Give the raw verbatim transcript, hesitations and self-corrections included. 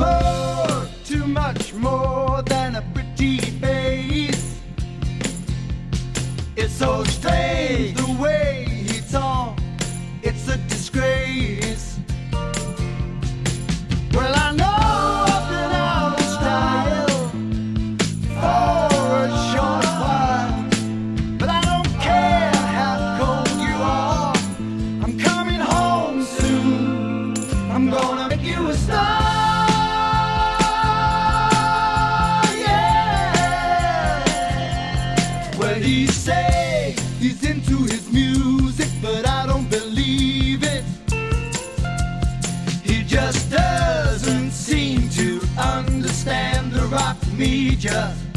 You're too much more than a pretty face. It's so strange the way he talks. It's a disgrace. Well, I know I've been out of style for a short while, but I don't care how cold you are. I'm coming home soon. I'm gonna make you a star. Well, he say he's into his music, but I don't believe it. He just doesn't seem to understand the rock me just